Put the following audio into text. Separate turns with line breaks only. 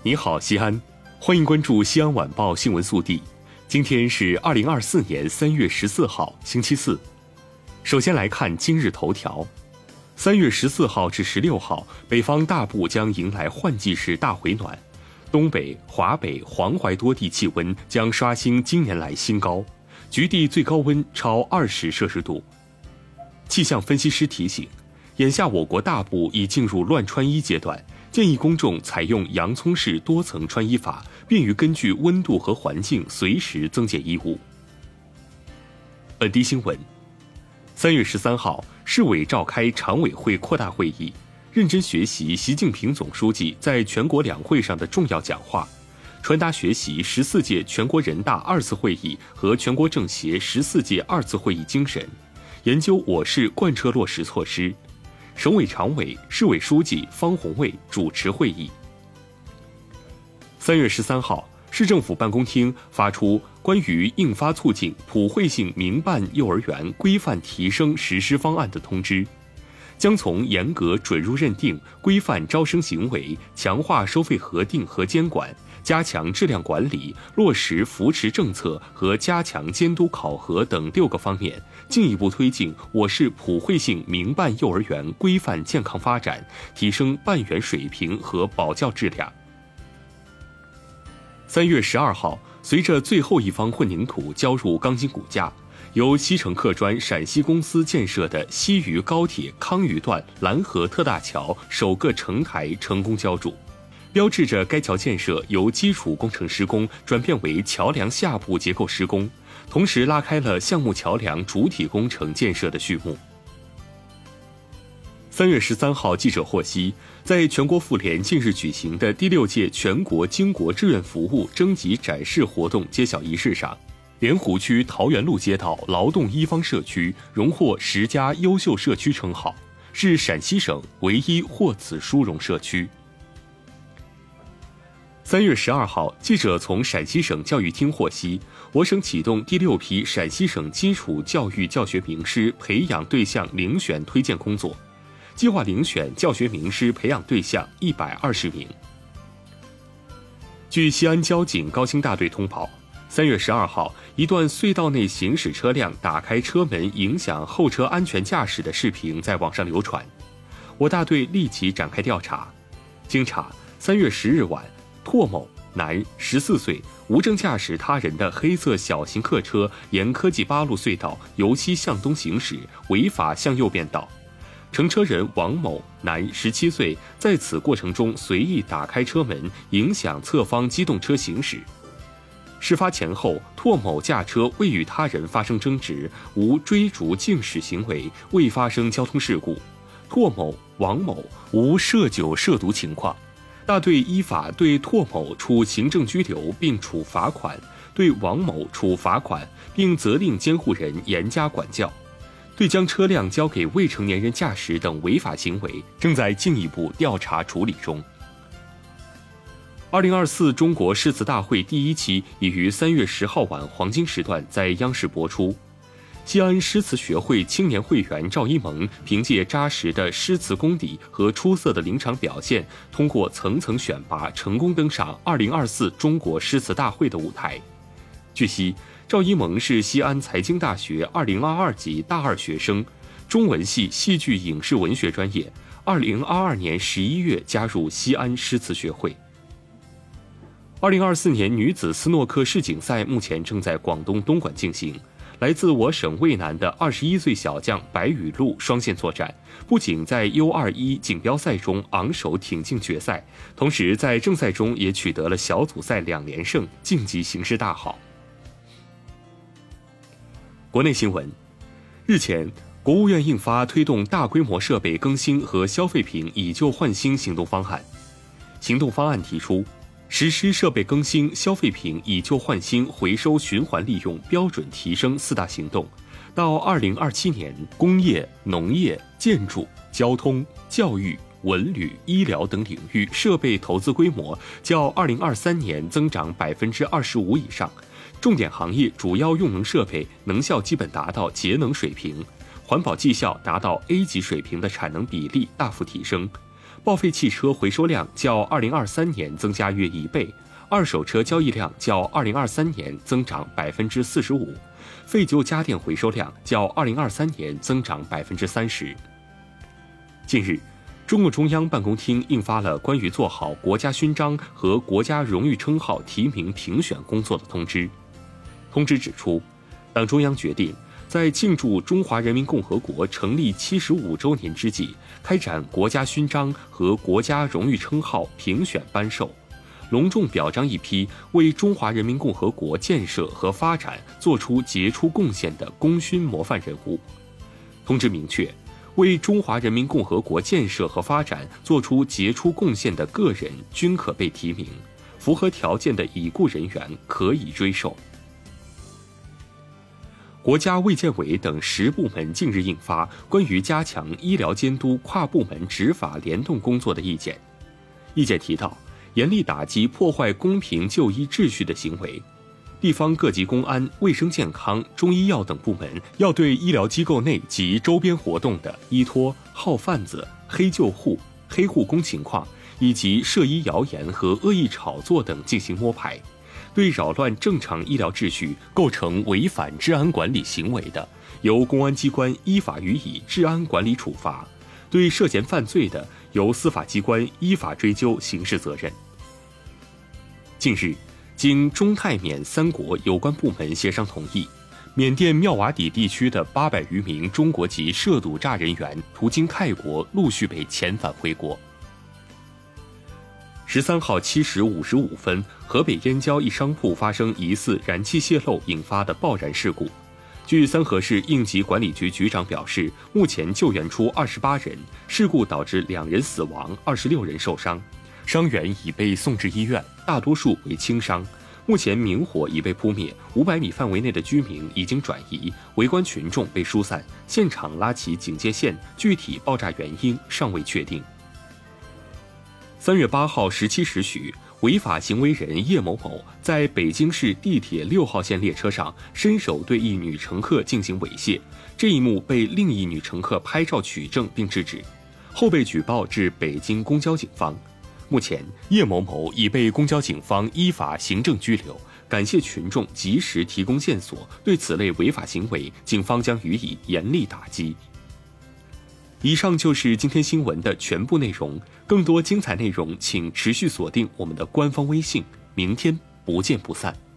你好，西安，欢迎关注西安晚报新闻速递。今天是2024年3月14号，星期四。首先来看今日头条。3月14号至16号，北方大部将迎来换季式大回暖，东北、华北、黄淮多地气温将刷新今年来新高，局地最高温超20摄氏度。气象分析师提醒，眼下我国大部已进入乱穿衣阶段，建议公众采用洋葱式多层穿衣法，便于根据温度和环境随时增减衣物。本地新闻：3月13号，市委召开常委会扩大会议，认真学习习近平总书记在全国两会上的重要讲话，传达学习14届全国人大2次会议和全国政协14届2次会议精神，研究我市贯彻落实措施。省委常委、市委书记方红卫主持会议。3月13号，市政府办公厅发出关于印发促进普惠性民办幼儿园规范提升实施方案的通知，将从严格准入认定、规范招生行为、强化收费核定和监管、加强质量管理、落实扶持政策和加强监督考核等6个方面，进一步推进我市普惠性民办幼儿园规范健康发展，提升办园水平和保教质量。3月12号，随着最后一方混凝土交入钢筋骨架，由西城客专陕西公司建设的西渝高铁康渝段蓝河特大桥首个承台成功浇筑，标志着该桥建设由基础工程施工转变为桥梁下部结构施工，同时拉开了项目桥梁主体工程建设的序幕。3月13号，记者获悉，在全国妇联近日举行的第6届全国经国志愿服务征集展示活动揭晓仪式上，莲湖区桃源路街道劳动一方社区荣获10家优秀社区称号，是陕西省唯一获此殊荣社区。3月12号，记者从陕西省教育厅获悉，我省启动第6批陕西省基础教育教学名师培养对象遴选推荐工作，计划遴选教学名师培养对象120名。据西安交警高新大队通报，3月12号，一段隧道内行驶车辆打开车门影响后车安全驾驶的视频在网上流传，我大队立即展开调查。经查，3月10日晚，拓某，男，14岁，无证驾驶他人的黑色小型客车沿科技八路隧道由西向东行驶，违法向右变道。乘车人王某，男，17岁，在此过程中随意打开车门，影响侧方机动车行驶。事发前后，拓某驾车未与他人发生争执，无追逐竞驶行为，未发生交通事故。拓某、王某无涉酒涉毒情况。大队依法对拓某处行政拘留并处罚款，对王某处罚款，并责令监护人严加管教。对将车辆交给未成年人驾驶等违法行为，正在进一步调查处理中。2024中国诗词大会第1期已于3月10号晚黄金时段在央视播出。西安诗词学会青年会员赵一萌凭借扎实的诗词功底和出色的临场表现，通过层层选拔，成功登上2024中国诗词大会的舞台。据悉，赵一萌是西安财经大学2022级大2学生，中文系戏剧影视文学专业，2022年11月加入西安诗词学会。2024年女子斯诺克世锦赛目前正在广东东莞进行。来自我省渭南的21岁小将白雨露双线作战，不仅在 U21 锦标赛中昂首挺进决赛，同时在正赛中也取得了小组赛2连胜，晋级形势大好。国内新闻，日前，国务院印发推动大规模设备更新和消费品以旧换新行动方案。行动方案提出，实施设备更新、消费品以旧换新、回收循环利用标准提升4大行动，到2027年，工业、农业、建筑、交通、教育、文旅、医疗等领域设备投资规模较2023年增长25%以上，重点行业主要用能设备能效基本达到节能水平，环保绩效达到 A 级水平的产能比例大幅提升， 报废汽车回收量较2023年增加约1倍，二手车交易量较2023年增长45%，废旧家电回收量较2023年增长30%。近日，中共中央办公厅印发了关于做好国家勋章和国家荣誉称号提名评选工作的通知。通知指出，党中央决定在庆祝中华人民共和国成立75周年之际，开展国家勋章和国家荣誉称号评选颁授，隆重表彰一批为中华人民共和国建设和发展作出杰出贡献的功勋模范人物。通知明确，为中华人民共和国建设和发展作出杰出贡献的个人均可被提名，符合条件的已故人员可以追授。国家卫健委等10部门近日印发关于加强医疗监督跨部门执法联动工作的意见。意见提到，严厉打击破坏公平就医秩序的行为，地方各级公安、卫生健康、中医药等部门要对医疗机构内及周边活动的医托、号贩子、黑救护、黑护工情况，以及涉医谣言和恶意炒作等进行摸排。对扰乱正常医疗秩序、构成违反治安管理行为的，由公安机关依法予以治安管理处罚；对涉嫌犯罪的，由司法机关依法追究刑事责任。近日，经中泰缅3国有关部门协商同意，缅甸妙瓦底地区的800余名中国籍涉赌诈人员途经泰国陆续被遣返回国。13号7时55分，河北燕郊一商铺发生疑似燃气泄漏引发的爆燃事故。据三河市应急管理局局长表示，目前救援出28人，事故导致2人死亡，26人受伤，伤员已被送至医院，大多数为轻伤。目前明火已被扑灭，500米范围内的居民已经转移，围观群众被疏散，现场拉起警戒线，具体爆炸原因尚未确定。3月8号17时许，违法行为人叶某某在北京市地铁6号线列车上伸手对一女乘客进行猥亵，这一幕被另一女乘客拍照取证并制止，后被举报至北京公交警方。目前，叶某某已被公交警方依法行政拘留。感谢群众及时提供线索，对此类违法行为，警方将予以严厉打击。以上就是今天新闻的全部内容，更多精彩内容请持续锁定我们的官方微信，明天不见不散。